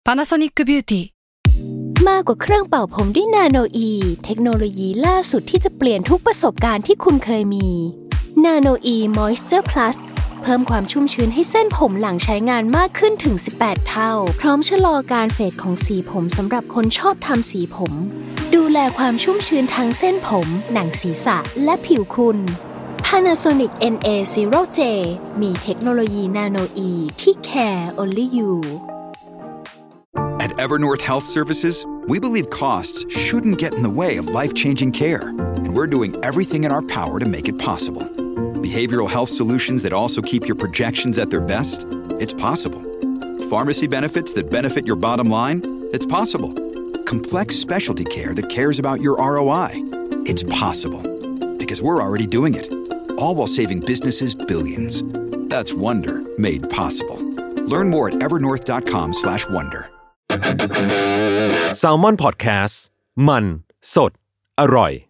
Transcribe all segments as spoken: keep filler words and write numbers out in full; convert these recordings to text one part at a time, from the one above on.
Panasonic Beauty มากกว่าเครื่องเป่าผมด้วยนาโนอีเทคโนโลยีล่าสุดที่จะเปลี่ยนทุกประสบการณ์ที่คุณเคยมีนาโนอีมอยส์เจอร์พลัสเพิ่มความชุ่มชื้นให้เส้นผมหลังใช้งานมากขึ้นถึงสิบแปดเท่าพร้อมชะลอการเฟดของสีผมสำหรับคนชอบทำสีผมดูแลความชุ่มชื้นทั้งเส้นผมหนังศีรษะและผิวคุณ Panasonic เอ็น เอ ศูนย์ เจ มีเทคโนโลยีนาโนอีที่ care only you At Evernorth Health Services, we believe costs shouldn't get in the way of life-changing care, and we're doing everything in our power to make it possible. Behavioral health solutions that also keep your projections at their best? It's possible. Pharmacy benefits that benefit your bottom line? It's possible. Complex specialty care that cares about your R O I? It's possible. Because we're already doing it, all while saving businesses billions. That's Wonder made possible. Learn more at evernorth.com slash wonder. Salmon Podcast มันสดอร่อย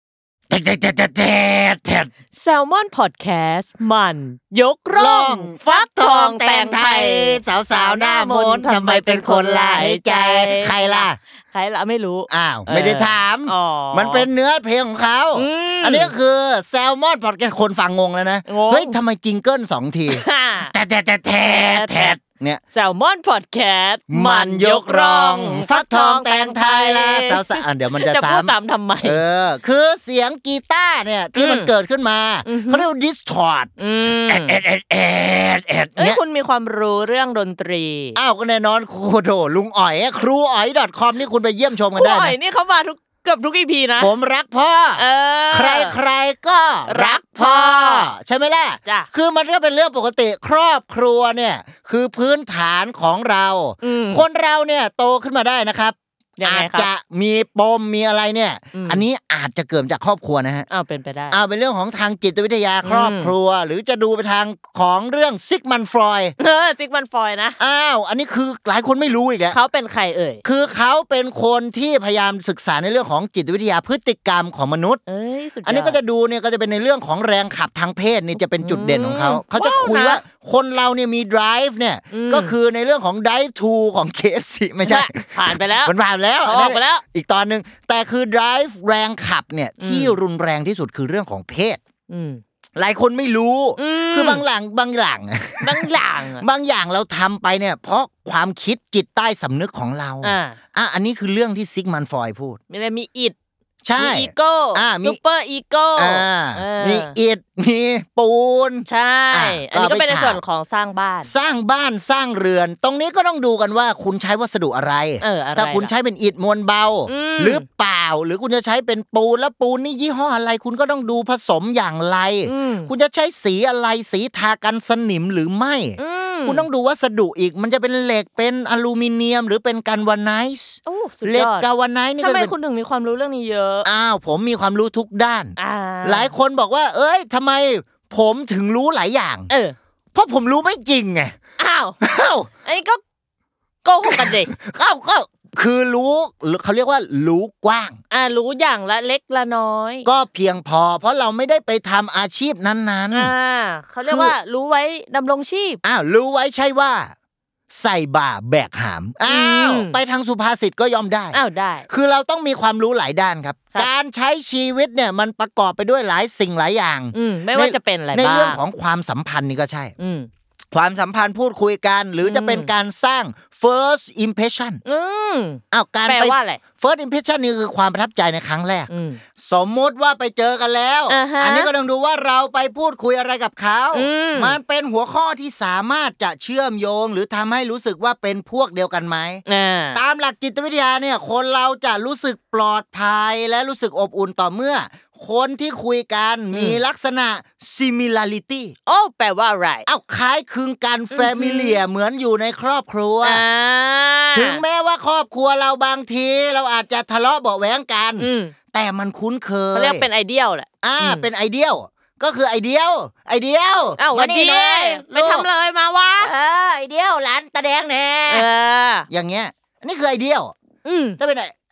แซลมอนพอดแคสต์มันยกร่องฟักทองแต่งไทยสาวๆหน้ามนต์ทำไมเป็นคนหลายใจใครล่ะใครล่ะไม่รู้อ้าวไม่ได้ถามมันเป็นเนื้อเพลงของเขาอันนี้ก็คือแซลมอนพอดแคสต์คนฟังงงแล้วนะเฮ้ยทำไมจิงเกิลสองทีแต่แต่แต่แต่เนี่ยแซลมอนพอดแคสต์มันยกร่องฟักทองแต่งไทยละสาวๆเดี๋ยวมันจะซ้ำจะพูดซ้ำทำไมเออคือเสียงกีตาร์เนี่ยที่มันเกิดขึ้นมาเขาเรียกว่าดิสทอร์ตแอดแอดแอดแอดแอดเนี่ยคุณมีความรู้เรื่องดนตรีอ้าวก็แน่นอนครูโดลุงอ๋อยครูอ๋อย .com นี่คุณไปเยี่ยมชมกันได้นะครูอ๋อยนี่เขามาทุกเกือบทุก อี พี นะผมรักพ่อใครๆก็รักพ่อใช่ไหมล่ะคือมันก็เป็นเรื่องปกติครอบครัวเนี่ยคือพื้นฐานของเราคนเราเนี่ยโตขึ้นมาได้นะครับอาจจะมีปมมีอะไรเนี่ยอันนี้อาจจะเกิดจากครอบครัวนะฮะอ้าวเป็นไปได้อ้าวเป็นเรื่องของทางจิตวิทยาครอบครัวหรือจะดูไปทางของเรื่องซิกมันฟรอยด์เออซิกมันฟรอยด์นะอ้าวอันนี้คือหลายคนไม่รู้อีกแล้วเขาเป็นใครเอ่ยคือเขาเป็นคนที่พยายามศึกษาในเรื่องของจิตวิทยาพฤติกรรมของมนุษย์เอ้ยสุดยอดอันนี้ก็จะดูเนี่ยก็จะเป็นในเรื่องของแรงขับทางเพศนี่จะเป็นจุดเด่นของเขาเขาจะคุยว่าคนเราเนี่ยมี drive เนี่ยก็คือในเรื่องของ drive to ของ เค เอฟ ซี ไม่ใช่ผ่านไปแล้วมันผ่านแล้วออกไปแล้วอีกตอนนึงแต่คือ drive แรงขับเนี่ยที่รุนแรงที่สุดคือเรื่องของเพศหลายคนไม่รู้คือบางหลังบางหลังบางอย่างบางอย่างเราทำไปเนี่ยเพราะความคิดจิตใต้สำนึกของเราอ่ะอันนี้คือเรื่องที่ซิกมันฟรอยด์พูดมีอะไรมีอิดใช่มีอีโก้ซุปเปอร์อีโก้มีอิฐมีปูนใช่อันนี้ก็เป็นในส่วนของสร้างบ้านสร้างบ้านสร้างเรือนตรงนี้ก็ต้องดูกันว่าคุณใช้วัสดุอะไรถ้าคุณใช้เป็นอิฐมวลเบาหรือเปล่าหรือคุณจะใช้เป็นปูนแล้วปูนนี่ยี่ห้ออะไรคุณก็ต้องดูผสมอย่างไรคุณจะใช้สีอะไรสีทากันสนิมหรือไม่คุณต้องดูวัสดุอีกมันจะเป็นเหล็กเป็นอลูมิเนียมหรือเป็นกันวาไนซ์เหล็กกันวาไนซ์นี่ทำไมคุณถึงมีความรู้เรื่องนี้เยอะอ้าวผมมีความรู้ทุกด้านหลายคนบอกว่าเอ้ยทำไมผมถึงรู้หลายอย่างเออเพราะผมรู้ไม่จริงไงอ้าวอ้าวไอ้ก็โกหกกันดิอ้าวก็คือรู้เขาเรียกว่ารู้กว้างอ่ารู้อย่างละเล็กละน้อยก็เพียงพอเพราะเราไม่ได้ไปทำอาชีพนั้นๆอ่าเขาเรียกว่ารู้ไว้ดำรงชีพอ้าวรู้ไว้ใช่ว่าใส่บ่าแบกหามอ้าวไปทางสุภาษิตก็ยอมได้อ้าวได้คือเราต้องมีความรู้หลายด้านครับการใช้ชีวิตเนี่ยมันประกอบไปด้วยหลายสิ่งหลายอย่างไม่ว่าจะเป็นอะไรบ้างในเรื่องของความสัมพันธ์นี่ก็ใช่ความสัมพันธ์พูดคุยกันหรือจะเป็นการสร้าง first impression อืมอ้าวการไป first impression นี่คือความประทับใจในครั้งแรกสมมุติว่าไปเจอกันแล้ว uh-huh. อันนี้ก็ต้องดูว่าเราไปพูดคุยอะไรกับเขามันเป็นหัวข้อที่สามารถจะเชื่อมโยงหรือทำให้รู้สึกว่าเป็นพวกเดียวกันไหม uh. ตามหลักจิตวิทยาเนี่ยคนเราจะรู้สึกปลอดภัยและรู้สึกอบอุ่นต่อเมื่อคนที่คุยกันมีลักษณะ similarity โอ้แปลว่าอะไรเอ้าคล้ายคลึงกัน familiar เหมือนอยู่ในครอบครัวถึงแม้ว่าครอบครัวเราบางทีเราอาจจะทะเลาะเบาะแว้งกันแต่มันคุ้นเคยเขาเรียกเป็นไอเดียลแหละอ่าเป็นไอเดียลก็คือไอเดียลไอเดียลอ้าววันนี้ไม่ทำเลยมาวะเออไอเดียลร้านตาแดงแน่เอออย่างเงี้ยอันนี้คือไอเดียลถ้าเป็นไอ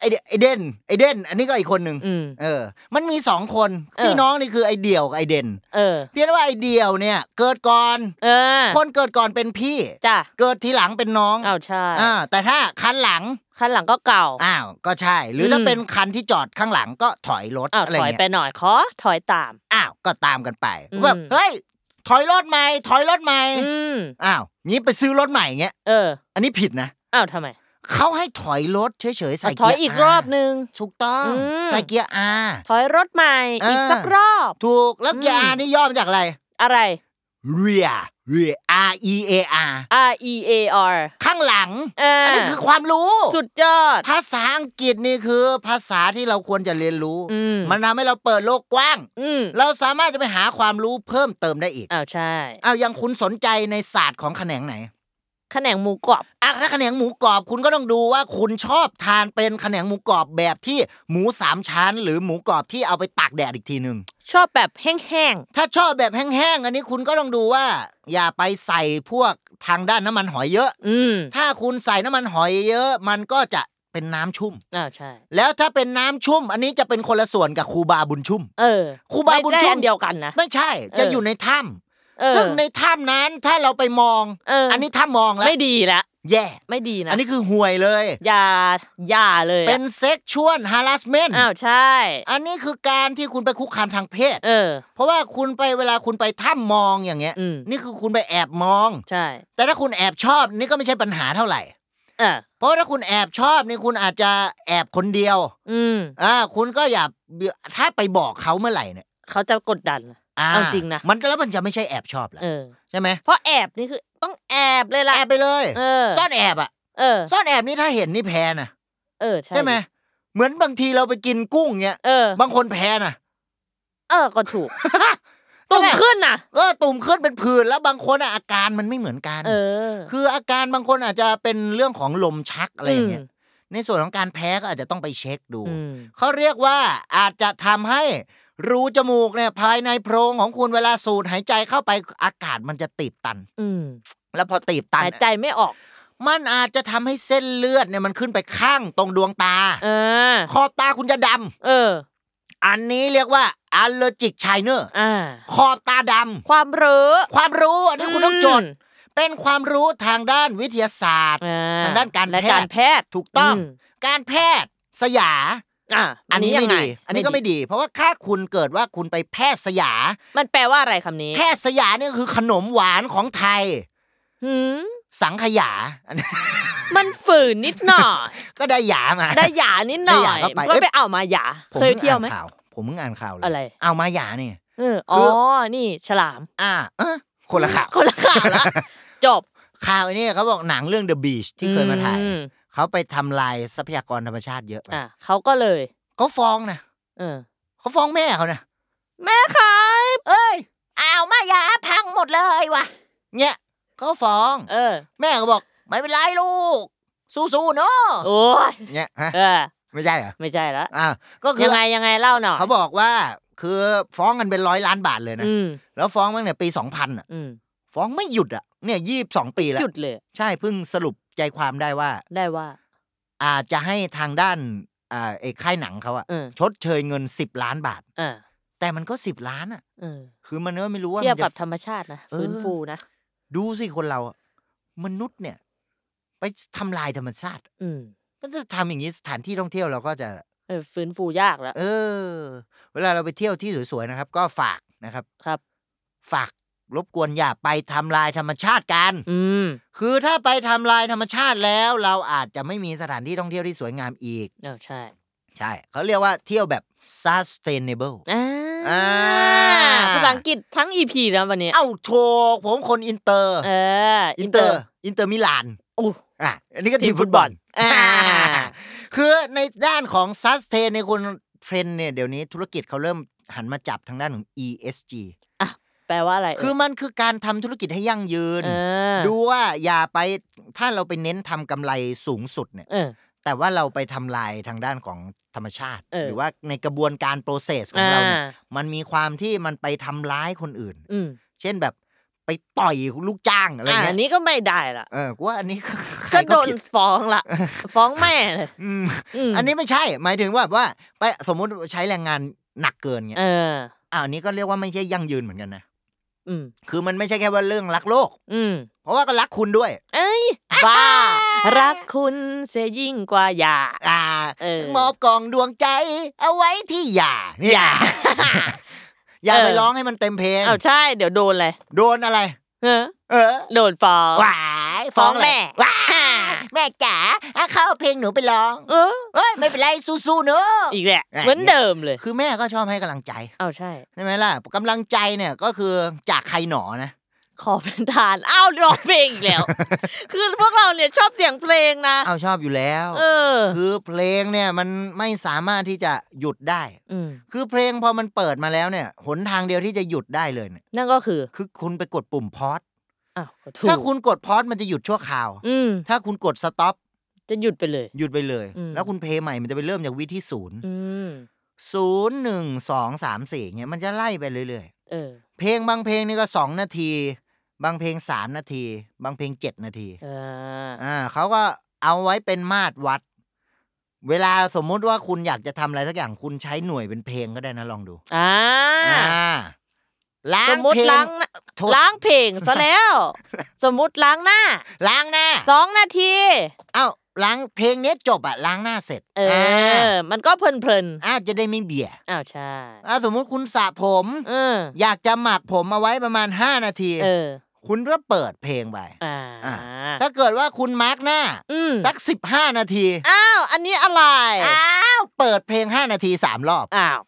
ไอไอเด่นไอเด่นอันนี้ก็อีกคนนึงเออมันมีสองคนพี่น้องนี่คือไอเดี่ยวกับไอเด่นเออเพียงแต่ว่าไอเดี่ยวเนี่ยเกิดก่อนเออคนเกิดก่อนเป็นพี่จ้ะเกิดทีหลังเป็นน้องอ้าวใช่อ่าแต่ถ้าคันหลังคันหลังก็เก่าอ้าวก็ใช่หรือถ้าเป็นคันที่จอดข้างหลังก็ถอยรถอะไรเงี้ยถอยไปหน่อยขอถอยตามอ้าวก็ตามกันไปแบบเฮ้ยถอยรถใหม่ถอยรถใหม่อ้าวงี้ไปซื้อรถใหม่เงี้ยเอออันนี้ผิดนะอ้าวทำไมเขาให้ถอยรถเฉยๆใส่เกียร์ถอยอีกรอบนึงถูกต้องใส่เกียร์ R ถอยรถใหม่อีกสักรอบถูกแล้วเกียร์ R นี่ย่อมาจากอะไรอะไร rear rear R E A R R E A R ข้างหลังอันนี้คือความรู้สุดยอดภาษาอังกฤษนี่คือภาษาที่เราควรจะเรียนรู้มันทำให้เราเปิดโลกกว้างเราสามารถจะไปหาความรู้เพิ่มเติมได้อีกอ้าวใช่อ้าวยังคุณสนใจในศาสตร์ของแขนงไหนแขนงหมูกรอบอ่ะถ้าแขนงหมูกรอบคุณก็ต้องดูว่าคุณชอบทานเป็นแขนงหมูกรอบแบบที่หมูสามชั้นหรือหมูกรอบที่เอาไปตากแดดอีกทีนึงชอบแบบแห้งๆถ้าชอบแบบแห้งๆอันนี้คุณก็ต้องดูว่าอย่าไปใส่พวกทางด้านน้ำมันหอยเยอะอืมถ้าคุณใส่น้ำมันหอยเยอะมันก็จะเป็นน้ำชุ่มอ่าใช่แล้วถ้าเป็นน้ำชุ่มอันนี้จะเป็นคนละส่วนกับครูบาบุญชุ่มเออครูบาบุญชุ่มเดียวกันนะไม่ใช่จะอยู่ในถ้ำซึ่งในถ้ำนั้นถ้าเราไปมอง อ, อันนี้ถ้ำมองแล้วไม่ดีละแย่ไม่ดีนะอันนี้คือห่วยเลยอย่าอย่าเลยเป็นเซ็กชวลฮาราสเมนต์อ้าวใช่อันนี้คือการที่คุณไปคุกคามทางเพศเออเพราะว่าคุณไปเวลาคุณไปถ้ำมองอย่างเงี้ยนี่คือคุณไปแอบมองใช่แต่ถ้าคุณแอบชอบนี่ก็ไม่ใช่ปัญหาเท่าไหร่เออเพราะถ้าคุณแอบชอบนี่คุณอาจจะแอบคนเดียวอืมอ่าคุณก็อย่าถ้าไปบอกเขาเมื่อไหร่เนี่ยเขาจะกดดันเอาจริงนะมันก็แล้วมันจะไม่ใช่แอบชอบแหละใช่ไหมเพราะแอบนี่คือต้องแอบเลยล่ะแอบไปเลยซ่อนแอบอ่ะซ่อนแอบนี่ถ้าเห็นนี่แพ้นะเออใช่ไหมเหมือนบางทีเราไปกินกุ้งเงี้ยบางคนแพ้นะเออก็ถูกตุ่มขึ้นน่ะเออตุ่มขึ้นเป็นผื่นแล้วบางคนอ่ะอาการมันไม่เหมือนกันเออคืออาการบางคนอาจจะเป็นเรื่องของลมชักอะไรอย่างเงี้ยในส่วนของการแพ้ก็อาจจะต้องไปเช็คดูเขาเรียกว่าอาจจะทำให้รูจมูกเนี่ยภายในโพรงของคุณเวลาสูดหายใจเข้าไปอากาศมันจะตีบตันอืมแล้วพอตีบตันหายใจไม่ออกมันอาจจะทำให้เส้นเลือดเนี่ยมันขึ้นไปข้างตรงดวงตาเออขอบตาคุณจะดำเอออันนี้เรียกว่า allergic shiner อ่าขอบตาดำความรู้ความรู้อันนี้คุณต้องจดเป็นความรู้ทางด้านวิทยาศาสตร์ทางด้านการแพทย์แพทย์ถูกต้องการแพทย์สยาอ่ะอันนี้ไม่ดีอันนี้ก็ไม่ดีเพราะว่าถ้าคุณเกิดว่าคุณไปแพทย์สยามันแปลว่าอะไรคำนี้แพทย์สยาเนี่ยคือขนมหวานของไทยหืมสังขยามันฝืนนิดหน่อยก็ได้หยามาได้หยานิดหน่อยก็ไปเอามาหยาเคยเที่ยวไหมผมเพิ่งอ่านข่าวเลยอะไรเอามาหยาเนี่ยเอออ๋อนี่ฉลามอ่าเออคนละข่าวคนละข่าวละจบข่าวนี้เขาบอกหนังเรื่อง The Beach ที่เคยมาถ่ายเขาไปทำลายทรัพยากรธรรมชาติเยอะอ่ะเขาก็เลยเขาฟ้องนะเออเขาฟ้องแม่เขานะแม่ครับเอ้ยอ้าวมายาพังหมดเลยวะเนี่ยเขาฟ้องเออแม่ก็บอกไม่เป็นไรลูกสู้ๆเนาะโอ้ยเนี่ยฮะเออไม่ใช่เหรอไม่ใช่แล้วอ่าก็คือยังไงยังไงเล่าหน่อยเขาบอกว่าคือฟ้องกันเป็นร้อยล้านบาทเลยนะแล้วฟ้องตั้งแต่ปีสองพันอ่ะฟ้องไม่หยุดอ่ะเนี่ยยี่สิบสองปีแล้วหยุดเลยใช่เพิ่งสรุปใจความได้ว่าได้ว่าอาจจะให้ทางด้านอ่าไอ้ค่ายหนังเขาอะชดเชยเงินสิบล้านบาทแต่มันก็สิบล้านอะคือมันก็ไม่รู้ว่าเทียบกับธรรมชาตินะฟื้นฟูนะดูสิคนเรามนุษย์เนี่ยไปทำลายธรรมชาติก็จะทำอย่างนี้สถานที่ท่องเที่ยวเราก็จะฟื้นฟูยากแล้วเออเวลาเราไปเที่ยวที่สวยๆนะครับก็ฝากนะครับครับฝากรบกวนอย่าไปทำลายธรรมชาติกันอืมคือถ้าไปทำลายธรรมชาติแล้วเราอาจจะไม่มีสถานที่ท่องเที่ยวที่สวยงามอีกเออใช่ใช่เขาเรียกว่าเที่ยวแบบ sustainable อ่าอ่าภาษาอังกฤษทั้ง อี พี นะวันนี้เอ้าโถผมคนอินเตอร์เอออินเตอร์อินเตอร์มิลานโอ้อ่ะอันนี้ก็ทีมฟุตบอลอ่าคือในด้านของ sustain ในคนเทรนด์เนี่ยเดี๋ยวนี้ธุรกิจเขาเริ่มหันมาจับทางด้านของ อี เอส จี อ่ะแปลว่าอะไรคือมันคือการทำธุรกิจให้ยั่งยืนดูว่าอย่าไปถ้าเราไปเน้นทำกำไรสูงสุดเนี่ยแต่ว่าเราไปทำลายทางด้านของธรรมชาติหรือว่าในกระบวนการโปรเซสของเราเนี่ยมันมีความที่มันไปทำร้ายคนอื่นเช่นแบบไปต่อยลูกจ้างอะไรเงี้ยอันนี้ก็ไม่ได้ละเออกูว่าอันนี้ขก็โดนฟ้องละฟ้องแม่เลยอันนี้ไม่ใช่หมายถึงว่าว่าไปสมมุติใช้แรงงานหนักเกินเงี้ยเอออ่าอันนี้ก็เรียกว่าไม่ใช่ยั่งยืนเหมือนกันนะอืมคือมันไม่ใช่แค่ว่าเรื่องรักโลกอืมเพราะว่าก็รักคุณด้วยเอ้ยบ้ารักคุณเสียยิ่งกว่าหย่าอ่ามอบกองดวงใจเอาไว้ที่หย่าเนี่ยอย่าไปร้องให้มันเต็มเพลงอ้าวใช่เดี๋ยวโดนเลยโดนอะไรเออเออโดนฟ้องว้ายฟ้องแม่ว้าแม่จ๋าเอาเข้าเพลงหนูไปร้องเออเอ้ยไม่เป็นไรสู้ๆเนอะอีกแหละเหมือนเดิมเลยคือแม่ก็ชอบให้กำลังใจอ้าวใช่ใช่ไหมล่ะกำลังใจเนี่ยก็คือจากใครหนอนะขอเป็นทานอ้าวร้องเพลงอีกแล้วคือพวกเราเนี่ยชอบเสียงเพลงนะอ้าวชอบอยู่แล้วเออคือเพลงเนี่ยมันไม่สามารถที่จะหยุดได้คือเพลงพอมันเปิดมาแล้วเนี่ยหนทางเดียวที่จะหยุดได้เลยเนี่ยนั่นก็คือคือคุณไปกดปุ่มพอสถ้าคุณกดพอสมันจะหยุดชั่วคราวถ้าคุณกดสต็อปจะหยุดไปเลยหยุดไปเลยแล้วคุณเพลย์ใหม่มันจะไปเริ่มจากวิที่ศูนย์ศูนย์หนึ่งสองสามสี่เงี้ยมันจะไล่ไปเรื่อยๆเพลงบางเพลงนี่ก็สองนาทีบางเพลงสามนาทีบางเพลงเจ็ดนาทีอ่าเขาก็เอาไว้เป็นมาตรวัดเวลาสมมุติว่าคุณอยากจะทำอะไรสักอย่างคุณใช้หน่วยเป็นเพลงก็ได้นะลองดูอ่าล้างเพลงล้างเพลงซะแล้วสมมุติล้างหน้าล้างหน้าสองนาทีเอ้าล้างเพลงนี้จบอะล้างหน้าเสร็จเออมันก็เพลินๆอ่าจะได้ไม่เบี่ยอ้าวใช่อ่าสมมุติคุณสระผมอยากจะหมักผมเอาไว้ประมาณห้านาทีเออคุณก็เปิดเพลงไปอ่าถ้าเกิดว่าคุณมาร์กหน้าสักสิบห้านาทีอ้าวอันนี้อะไรอ้าวเปิดเพลงห้านาทีสามรอบอ้าว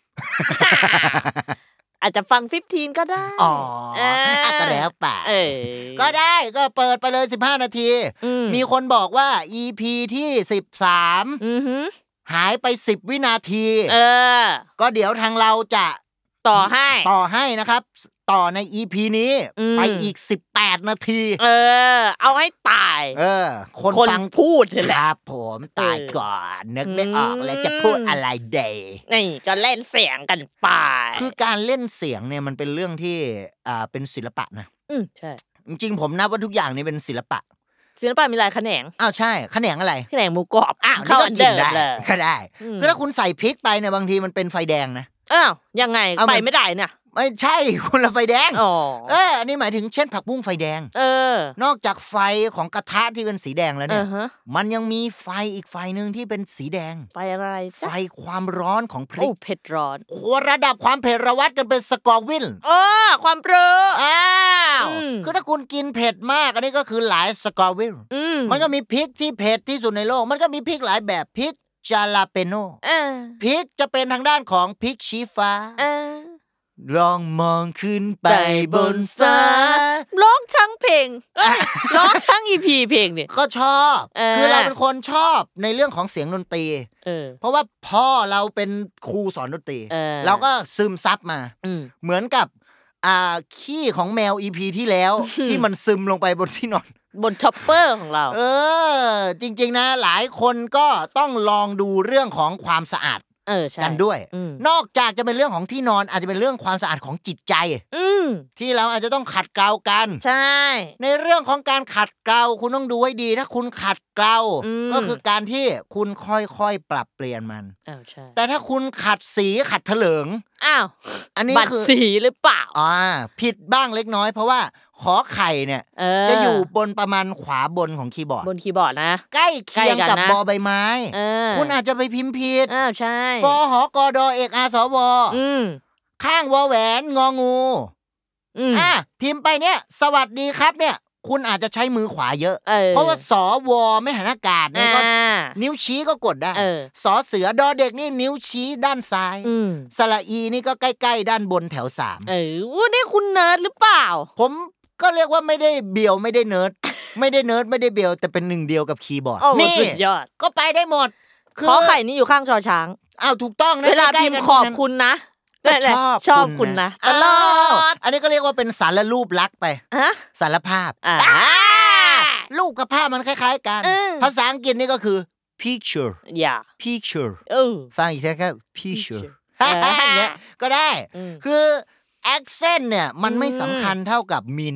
อาจจะฟังสิบห้าก็ได้อ๋อก็แล้วแต่ก็ได้ก็เปิดไปเลยสิบห้านาทีมีคนบอกว่า อี พี ที่สิบสามหายไปสิบวินาทีเออก็เดี๋ยวทางเราจะต่อให้ต่อให้นะครับต่อใน อี พี นี้ไปอีกสิบแปดนาทีเออเอาให้ตายเออคนฟังพูดแหละครับผมตายก่อนนึกไม่ออกแล้วจะพูดอะไรเดย์นี่ก็เล่นเสียงกันไปคือการเล่นเสียงเนี่ยมันเป็นเรื่องที่อ่าเป็นศิลปะนะอืมใช่จริงๆผมนับว่าทุกอย่างนี่เป็นศิลปะศิลปะมีหลายแขนงอ้าวใช่แขนงอะไรแขนงหมูกรอบอ้าวนี่ก็กินได้ก็ได้คือถ้าคุณใส่พริกไปเนี่ยบางทีมันเป็นไฟแดงนะอ้าวยังไงไปไม่ได้เนี่ยไม่ใช่คนละไฟแดงอ๋อเอออันนี้หมายถึงเช่นผักบุ้งไฟแดงเออนอกจากไฟของกระทะที่เป็นสีแดงแล้วเนี่ยมันยังมีไฟอีกไฟนึงที่เป็นสีแดงไฟอะไรไฟความร้อนของพริกโอ้เผ็ดร้อนระดับความเผ็ดระวัดกันเป็นสกอร์วิลเออความเปรี้ยวอ้าวคือถ้าคุณกินเผ็ดมากอันนี้ก็คือหลายสกอร์วิลมันก็มีพริกที่เผ็ดที่สุดในโลกมันก็มีพริกหลายแบบพริกจาลาเปโน่พริกจะเป็นทางด้านของพริกชี้ฟ้าลองมองขึ้นไปบนฟ้าร้องทั้งเพลงร้องทั้ง อี พี เพลงเนี่ยก็ชอบคือเราเป็นคนชอบในเรื่องของเสียงดนตรีเพราะว่าพ่อเราเป็นครูสอนดนตรีเราก็ซึมซับมาเหมือนกับอ่าขี้ของแมว อี พี ที่แล้วที่มันซึมลงไปบนที่นอนบนท็อปเปอร์ของเราเออจริงๆนะหลายคนก็ต้องลองดูเรื่องของความสะอาดเออใช่กันด้วยนอกจากจะเป็นเรื่องของที่นอนอาจจะเป็นเรื่องความสะอาดของจิตใจที่เราอาจจะต้องขัดเกลากันใช่ในเรื่องของการขัดเกลาคุณต้องดูให้ดีถ้าคุณขัดเกลาก็คือการที่คุณค่อยๆปรับเปลี่ยนมันอ้าวใช่แต่ถ้าคุณขัดสีขัดเถลิงอ้าวอันนี้คือสีหรือเปล่าอ่าผิดบ้างเล็กน้อยเพราะว่าขอไข่เนี่ยจะอยู่บนประมาณขวาบนของคีย์บอร์ดบนคีย์บอร์ดนะใกล้เคียงกับบอใบไม้คุณอาจจะไปพิมพ์ผิดอ้าวใช่ฟหกดเอกอาสวข้างวอแหวนงองูอ่ะพิมพ์ไปเนี่ยสวัสดีครับเนี่ยคุณอาจจะใช้มือขวาเยอะเพราะว่าสวไม่หันอากาศเนี่ยก็นิ้วชี้ก็กดได้สอเสือดอเด็กนี่นิ้วชี้ด้านซ้ายสระอีนี่ก็ใกล้ๆด้านบนแถวสามเออนี่คุณเนิร์ดหรือเปล่าผมก็เรียกว่าไม่ได้เบียวไม่ได้เนิร์ดไม่ได้เนิร์ดไม่ได้เบียวแต่เป็นหนึ่งเดียวกับคีย์บอร์ดนี่สุดยอดก็ไปได้หมดขอไข่นี่อยู่ข้างชอช้างอ้าวถูกต้องนะเวลาพิมพ์ขอบคุณนะชอบชอบคุณนะตลอดอันนี้ก็เรียกว่าเป็นสารรูปลักษณ์ไปสารภาพรูปกับภาพมันคล้ายๆกันภาษาอังกฤษนี่ก็คือ picture yeah picture ฟังอีกทีครับ picture อย่างเงี้ยก็ได้คือ accent เนี่ยมันไม่สำคัญเท่ากับ meaning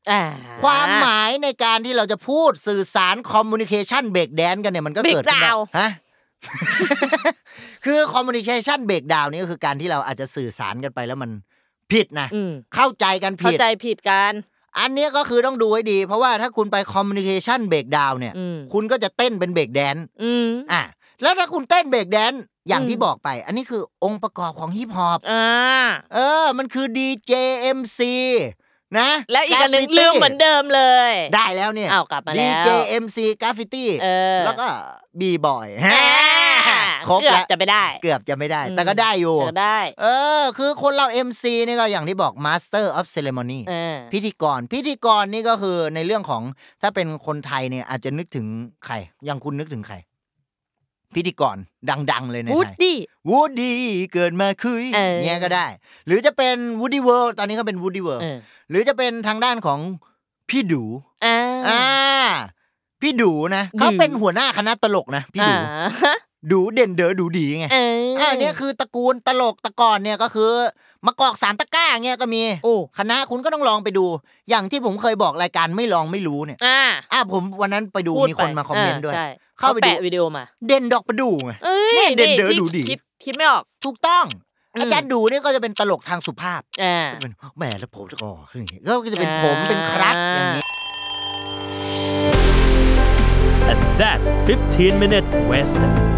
ความหมายในการที่เราจะพูดสื่อสารคอมมูนิเคชันเบรกแดนกันเนี่ยมันก็เกิดขึ้นได้ฮะ คือคอมมูนิเคชันเบรกดาวน์นี่ก็คือการที่เราอาจจะสื่อสารกันไปแล้วมันผิดนะเข้าใจกันผิดเข้าใจผิดกันอันนี้ก็คือต้องดูให้ดีเพราะว่าถ้าคุณไปคอมมูนิเคชันเบรกดาวน์เนี่ยคุณก็จะเต้นเป็นเบรกแดนซ์อ่ะแล้วถ้าคุณเต้นเบรกแดนซ์อย่างที่บอกไปอันนี้คือองค์ประกอบของฮิปฮอปอ่าเออมันคือ ดี เจ เอ็ม ซี นะแล้วอีกอันนึงลืมเหมือนเดิมเลยได้แล้วเนี่ยอ้าวกลับมาแล้วดี เจ เอ็ม ซี กราฟฟิตี้แล้วก็ B-boy ครบแล้วจะไม่ได้เกือบจะไม่ได้แต่ก็ได้อยู่จะได้เออคือคนเรา เอ็ม ซี นี่ก็อย่างที่บอก Master of Ceremony พิธีกรพิธีกรนี่ก็คือในเรื่องของถ้าเป็นคนไทยเนี่ยอาจจะนึกถึงใครอย่างคุณนึกถึงใครพิธีกรดังๆเลยในไทย Woody Woody เกิดมาคุยเงี้ยก็ได้หรือจะเป็น Woody World ตอนนี้ก็เป็น Woody World หรือจะเป็นทางด้านของพี่ดูอ่าพี่ดูนะเขาเป็นหัวหน้าคณะตลกนะพี่ดูดูเด่นเด๋อดูดีไงอ่าเนี่ยคือตระกูลตลกตะกอนเนี่ยก็คือมะกอกสามตะก้าเงี้ยก็มีคณะคุณก็ต้องลองไปดูอย่างที่ผมเคยบอกรายการไม่ลองไม่รู้เนี่ยอ่าอ่าผมวันนั้นไปดูมีคนมาคอมเมนต์ด้วยเข้าไปดูวิดีโอมาเด่นดอกประดูไงเนี่ยเด่นเด๋อดูดีคิดคิดไม่ออกถูกต้องอาจารย์ดูเนี่ยก็จะเป็นตลกทางสุภาพเป็นแหมแล้วผมก็อย่างงี้ก็จะเป็นผมเป็นครับอย่างนี้ And that's fifteen minutes Western